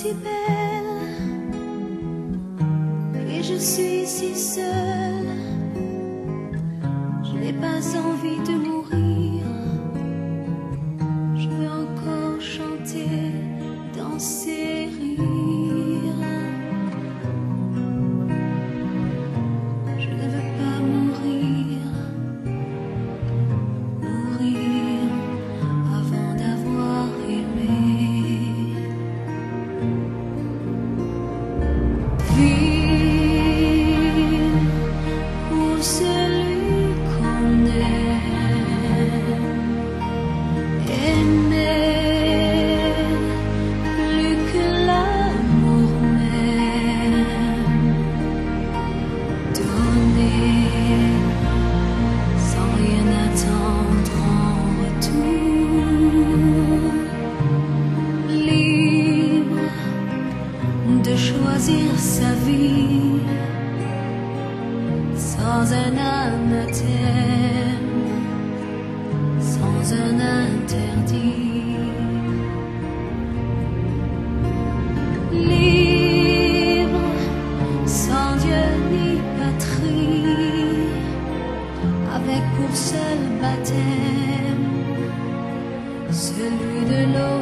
si belle et je suis si seule. Je n'ai pas envie de mourir. Je veux encore chanter, danser, rire. Je ne veux pas mourir, mourir avant d'avoir aimé. Vivre pour celui qu'on aime, aimer plus que l'amour même, donner sans rien attendre en retour, libre de choisir sa vie sans un anathème, sans un interdit, libre sans Dieu ni patrie, avec pour seul baptême celui de l'eau.